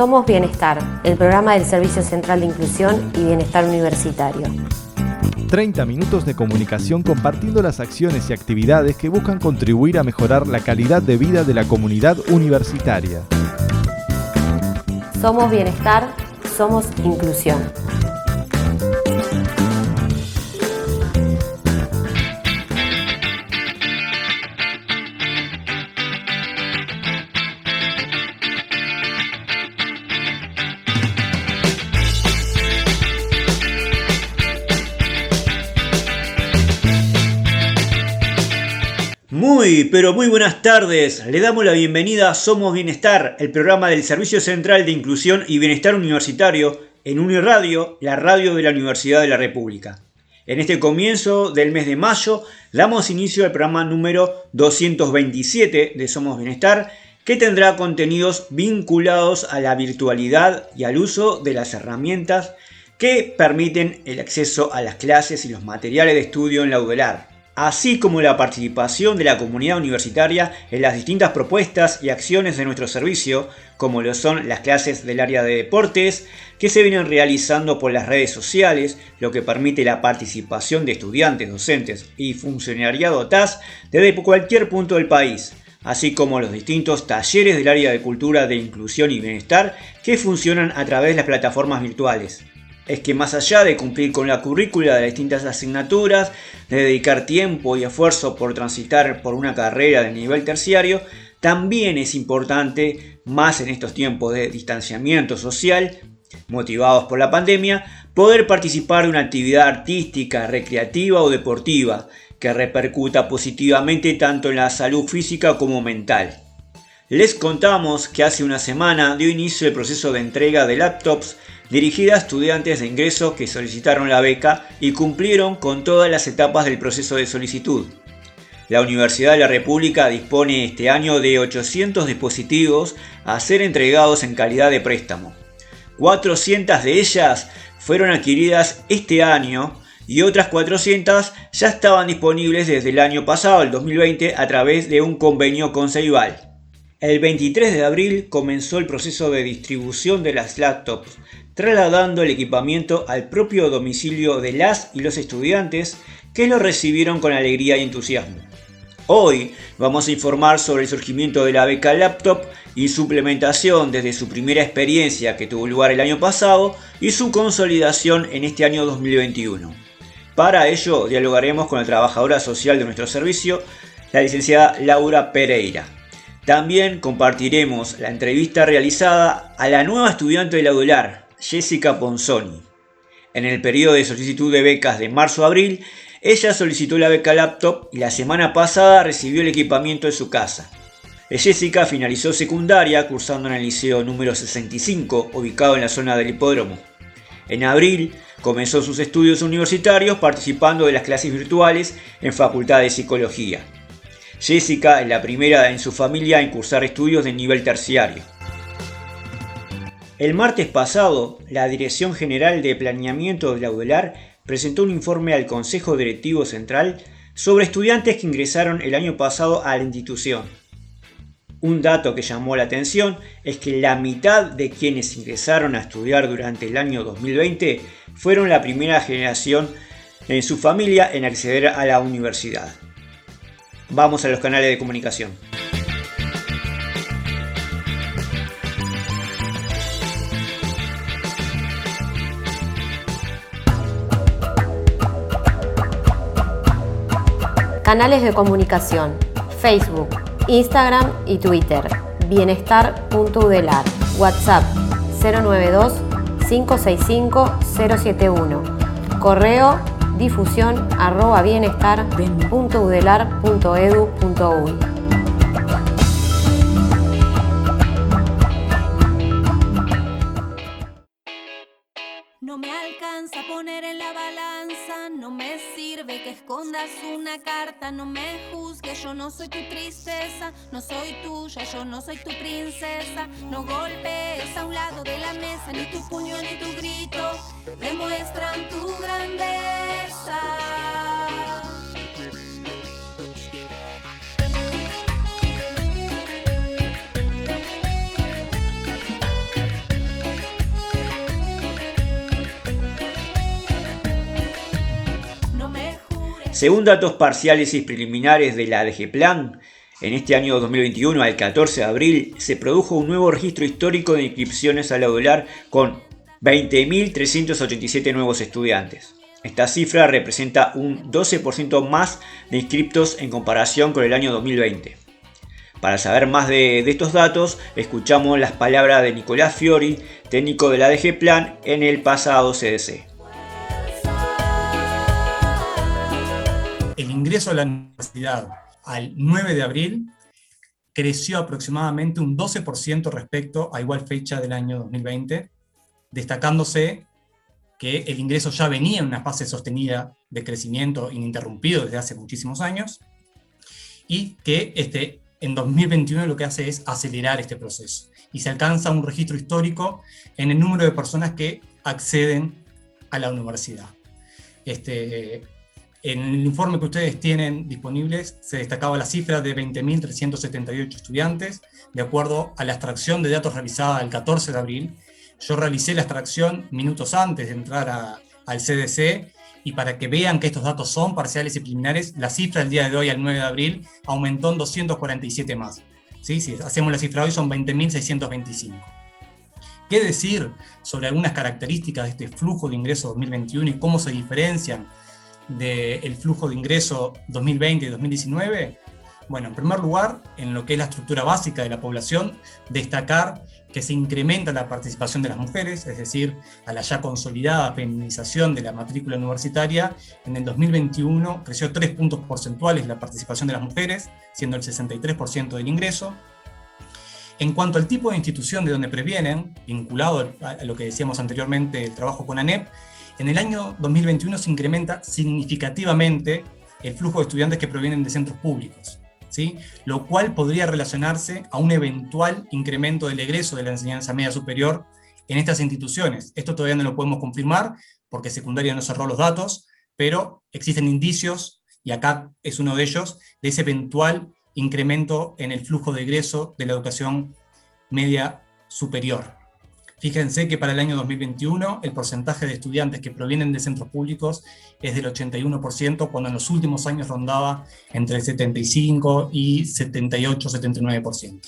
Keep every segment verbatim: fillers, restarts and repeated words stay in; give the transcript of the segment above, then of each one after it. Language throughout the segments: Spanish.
Somos Bienestar, el programa del Servicio Central de Inclusión y Bienestar Universitario. treinta minutos de comunicación compartiendo las acciones y actividades que buscan contribuir a mejorar la calidad de vida de la comunidad universitaria. Somos Bienestar, somos Inclusión. Muy, pero muy buenas tardes. Le damos la bienvenida a Somos Bienestar, el programa del Servicio Central de Inclusión y Bienestar Universitario en Uniradio, la radio de la Universidad de la República. En este comienzo del mes de mayo damos inicio al programa número doscientos veintisiete de Somos Bienestar, que tendrá contenidos vinculados a la virtualidad y al uso de las herramientas que permiten el acceso a las clases y los materiales de estudio en la U D E L A R, así como la participación de la comunidad universitaria en las distintas propuestas y acciones de nuestro servicio, como lo son las clases del área de deportes, que se vienen realizando por las redes sociales, lo que permite la participación de estudiantes, docentes y funcionariado T A S desde cualquier punto del país, así como los distintos talleres del área de cultura de inclusión y bienestar que funcionan a través de las plataformas virtuales. Es que más allá de cumplir con la currícula de las distintas asignaturas, de dedicar tiempo y esfuerzo por transitar por una carrera de nivel terciario, también es importante, más en estos tiempos de distanciamiento social, motivados por la pandemia, poder participar de una actividad artística, recreativa o deportiva, que repercuta positivamente tanto en la salud física como mental. Les contamos que hace una semana dio inicio el proceso de entrega de laptops dirigida a estudiantes de ingreso que solicitaron la beca y cumplieron con todas las etapas del proceso de solicitud. La Universidad de la República dispone este año de ochocientos dispositivos a ser entregados en calidad de préstamo. cuatrocientas de ellas fueron adquiridas este año y otras cuatrocientas ya estaban disponibles desde el año pasado, el dos mil veinte, a través de un convenio con Ceibal. El veintitrés de abril comenzó el proceso de distribución de las laptops, trasladando el equipamiento al propio domicilio de las y los estudiantes, que lo recibieron con alegría y entusiasmo. Hoy vamos a informar sobre el surgimiento de la beca Laptop y su implementación desde su primera experiencia, que tuvo lugar el año pasado, y su consolidación en este año dos mil veintiuno. Para ello dialogaremos con la trabajadora social de nuestro servicio, la licenciada Laura Pereira. También compartiremos la entrevista realizada a la nueva estudiante de la U D E L A R, Jessica Ponzoni. En el periodo de solicitud de becas de marzo a abril, ella solicitó la beca Laptop y la semana pasada recibió el equipamiento en su casa. Jessica finalizó secundaria cursando en el liceo número sesenta y cinco, ubicado en la zona del hipódromo. En abril comenzó sus estudios universitarios participando de las clases virtuales en Facultad de Psicología. Jessica es la primera en su familia en cursar estudios de nivel terciario. El martes pasado, la Dirección General de Planeamiento de la U D E L A R presentó un informe al Consejo Directivo Central sobre estudiantes que ingresaron el año pasado a la institución. Un dato que llamó la atención es que la mitad de quienes ingresaron a estudiar durante el año dos mil veinte fueron la primera generación en su familia en acceder a la universidad. Vamos a los canales de comunicación. Canales de comunicación: Facebook, Instagram y Twitter. bienestar punto u d e l a r. WhatsApp cero nueve dos, cinco seis cinco, cero siete uno. Correo difusión arroba bienestar punto u d e l a r punto e d u punto u y. No me alcanza a poner en la balanza, no me sirve que escondas una carta, no me juzgues, yo no soy tu tristeza, no soy tuya, yo no soy tu princesa, no golpees a un lado de la mesa, ni tu puño ni tu grito demuestran tu grandeza. Según datos parciales y preliminares de la ADGPlan, en este año dos mil veintiuno, al catorce de abril, se produjo un nuevo registro histórico de inscripciones al Audelar con veinte mil trescientos ochenta y siete nuevos estudiantes. Esta cifra representa un doce por ciento más de inscriptos en comparación con el año dos mil veinte. Para saber más de, de estos datos, escuchamos las palabras de Nicolás Fiori, técnico de la ADGPlan en el pasado C D C. El ingreso a la universidad al nueve de abril creció aproximadamente un doce por ciento respecto a igual fecha del año dos mil veinte, destacándose que el ingreso ya venía en una fase sostenida de crecimiento ininterrumpido desde hace muchísimos años, y que este, en dos mil veintiuno lo que hace es acelerar este proceso, y se alcanza un registro histórico en el número de personas que acceden a la universidad. Este, en el informe que ustedes tienen disponibles se destacaba la cifra de veinte mil trescientos setenta y ocho estudiantes, de acuerdo a la extracción de datos realizada el catorce de abril. Yo realicé la extracción minutos antes de entrar a, al C D C, y para que vean que estos datos son parciales y preliminares, la cifra del día de hoy, al nueve de abril, aumentó en doscientos cuarenta y siete más. ¿Sí? Si hacemos la cifra de hoy, son veinte mil seiscientos veinticinco. ¿Qué decir sobre algunas características de este flujo de ingreso dos mil veintiuno y cómo se diferencian del flujo de ingreso dos mil veinte y dos mil diecinueve? Bueno, en primer lugar, en lo que es la estructura básica de la población, destacar que se incrementa la participación de las mujeres, es decir, a la ya consolidada feminización de la matrícula universitaria. En el dos mil veintiuno creció tres puntos porcentuales la participación de las mujeres, siendo el sesenta y tres por ciento del ingreso. En cuanto al tipo de institución de donde previenen, vinculado a lo que decíamos anteriormente, el trabajo con ANEP, en el año dos mil veintiuno se incrementa significativamente el flujo de estudiantes que provienen de centros públicos, ¿sí? Lo cual podría relacionarse a un eventual incremento del egreso de la enseñanza media superior en estas instituciones. Esto todavía no lo podemos confirmar porque secundaria no cerró los datos, pero existen indicios, y acá es uno de ellos, de ese eventual incremento en el flujo de egreso de la educación media superior. Fíjense que para el año dos mil veintiuno el porcentaje de estudiantes que provienen de centros públicos es del ochenta y uno por ciento, cuando en los últimos años rondaba entre el setenta y cinco y setenta y ocho, setenta y nueve por ciento.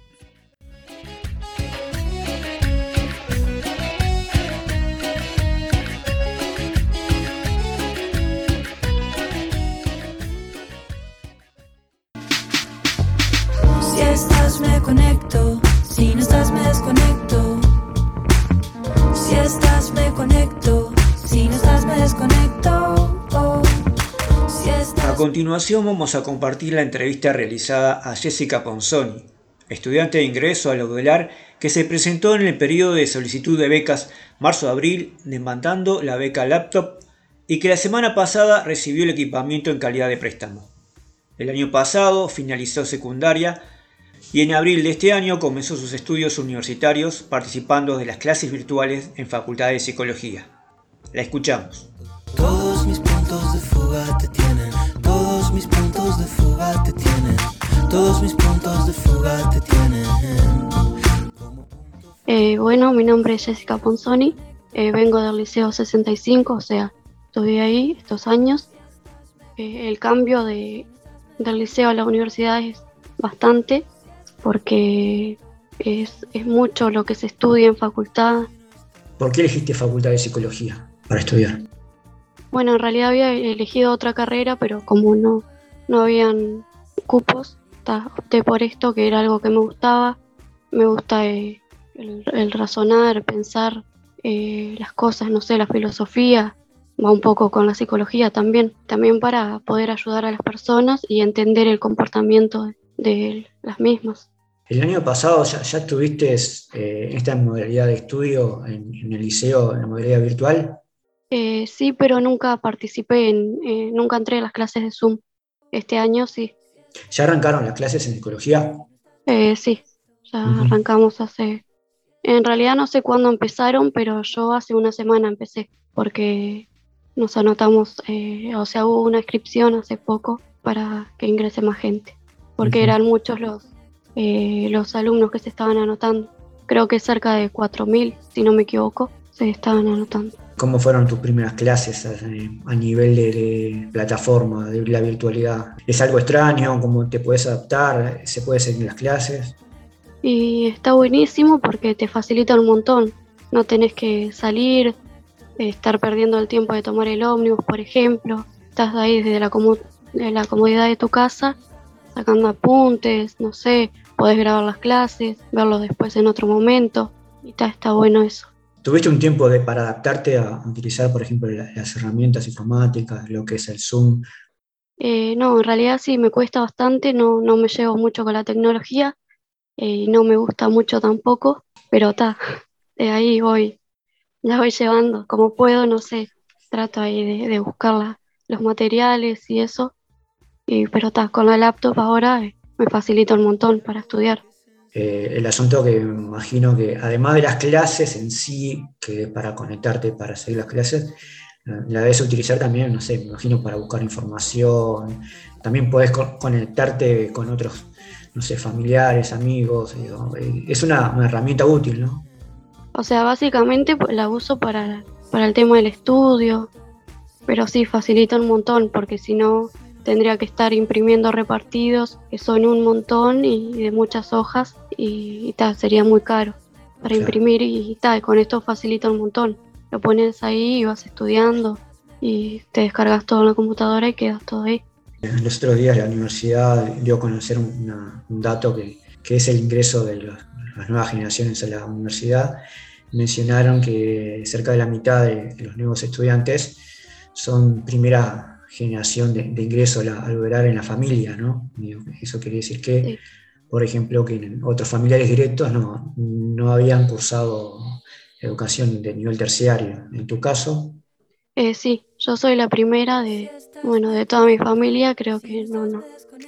Si estás me conecto, si no estás me desconecto. Si estás me conecto, si no estás me desconecto. Oh. Si estás... A continuación vamos a compartir la entrevista realizada a Jessica Ponzoni, estudiante de ingreso al Audelar que se presentó en el periodo de solicitud de becas marzo-abril demandando la beca laptop y que la semana pasada recibió el equipamiento en calidad de préstamo. El año pasado finalizó secundaria y en abril de este año comenzó sus estudios universitarios participando de las clases virtuales en Facultad de Psicología. La escuchamos. Todos mis puntos de fuga te tienen, todos mis puntos de fuga te tienen, todos mis puntos de fuga te tienen. Eh, bueno, mi nombre es Jessica Ponzoni, eh, vengo del Liceo sesenta y cinco, o sea, estudié ahí estos años. Eh, el cambio de, del liceo a la universidad es bastante, porque es, es mucho lo que se estudia en facultad. ¿Por qué elegiste Facultad de Psicología para estudiar? Bueno, en realidad había elegido otra carrera, pero como no, no habían cupos, ta, opté por esto, que era algo que me gustaba. Me gusta eh, el, el razonar, pensar eh, las cosas, no sé, la filosofía, va un poco con la psicología también, también para poder ayudar a las personas y entender el comportamiento de, de las mismas. El año pasado ya, ya tuviste eh, esta modalidad de estudio en, en el liceo, en la modalidad virtual. Eh, sí, pero nunca participé, en, eh, nunca entré a las clases de Zoom. Este año sí. ¿Ya arrancaron las clases en psicología? Eh, sí, ya uh-huh. arrancamos hace... En realidad no sé cuándo empezaron, pero yo hace una semana empecé, porque nos anotamos, eh, o sea, hubo una inscripción hace poco para que ingrese más gente, porque uh-huh. eran muchos los, eh, los alumnos que se estaban anotando. Creo que cerca de cuatro mil, si no me equivoco, se estaban anotando. ¿Cómo fueron tus primeras clases eh, a nivel de, de plataforma, de la virtualidad? ¿Es algo extraño? ¿Cómo te puedes adaptar? ¿Se puede seguir las clases? Y está buenísimo porque te facilita un montón. No tenés que salir, eh, estar perdiendo el tiempo de tomar el ómnibus, por ejemplo. Estás ahí desde la, comu- de la comodidad de tu casa, sacando apuntes, no sé, podés grabar las clases, verlos después en otro momento. Y está, está bueno eso. ¿Tuviste un tiempo de, para adaptarte a utilizar, por ejemplo, la- las herramientas informáticas, lo que es el Zoom? Eh, no, en realidad sí, me cuesta bastante, no, no me llevo mucho con la tecnología eh, y no me gusta mucho tampoco, pero está, de ahí voy, la voy llevando como puedo, no sé, trato ahí de, de buscar la- los materiales y eso, y, pero está, con la laptop ahora eh, me facilita un montón para estudiar. Eh, el asunto que me imagino que, además de las clases en sí, que es para conectarte, para seguir las clases, eh, la debes utilizar también, no sé, me imagino para buscar información. También podés co- conectarte con otros, no sé, familiares, amigos. Digo, eh, es una, una herramienta útil, ¿no? O sea, básicamente pues, la uso para, para el tema del estudio, pero sí, facilita un montón, porque si no tendría que estar imprimiendo repartidos, que son un montón y de muchas hojas, y, y ta, sería muy caro para Claro. imprimir, y, y ta, y con esto facilita un montón. Lo pones ahí y vas estudiando, y te descargas todo en la computadora y quedas todo ahí. En los otros días la universidad dio a conocer una- un dato que, que es el ingreso de los- las nuevas generaciones a la universidad. Mencionaron que cerca de la mitad de, de los nuevos estudiantes son primera generación de, de ingreso a la- al hogar en la familia, ¿no? Digo, eso quiere decir que, Sí. por ejemplo, que otros familiares directos no, no habían cursado educación de nivel terciario. En tu caso, Eh, sí, yo soy la primera de, bueno, de toda mi familia, creo que no, no,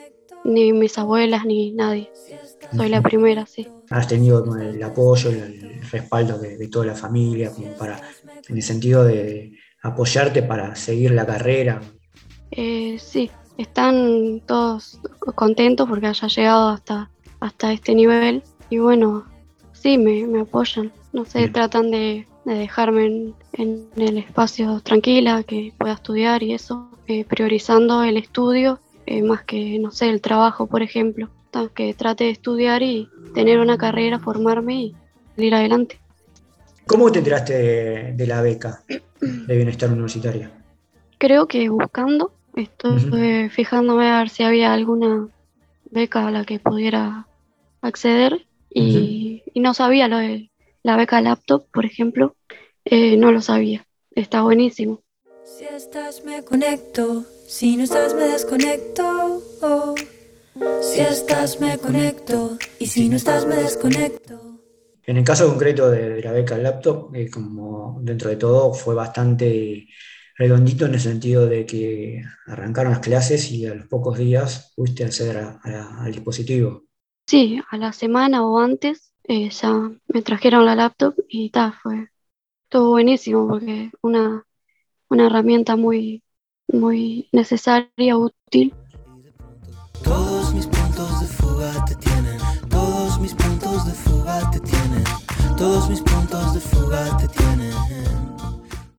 ni mis abuelas ni nadie. Soy la primera, sí. has tenido como el apoyo, el, el respaldo de, de toda la familia, como para, en el sentido de apoyarte para seguir la carrera. Eh, sí, están todos contentos porque haya llegado hasta, hasta este nivel y bueno, sí, me, me apoyan. No sé, Bien. tratan de, de dejarme en, en el espacio tranquila, que pueda estudiar y eso, eh, priorizando el estudio eh, más que, no sé, el trabajo, por ejemplo. Ta, Que trate de estudiar y tener una carrera, formarme y salir adelante. ¿Cómo te enteraste de, de la beca de bienestar universitario? Creo que buscando, estoy Ujú. fijándome a ver si había alguna beca a la que pudiera acceder Ujú. y, y no sabía lo de la beca laptop, por ejemplo, eh, no lo sabía. Está buenísimo. Si estás me conecto, si no estás me desconecto. Oh. Si estás me conecto y si no estás me desconecto. En el caso concreto de, de la beca laptop, eh, como dentro de todo fue bastante redondito en el sentido de que arrancaron las clases y a los pocos días pudiste acceder a- a- al dispositivo. Sí, a la semana o antes eh, ya me trajeron la laptop y ta, fue todo buenísimo porque una, una herramienta muy, muy necesaria, útil. Todos mis puntos de fuga te tienen, todos mis puntos de fuga te tienen, todos mis puntos de fuga te tienen.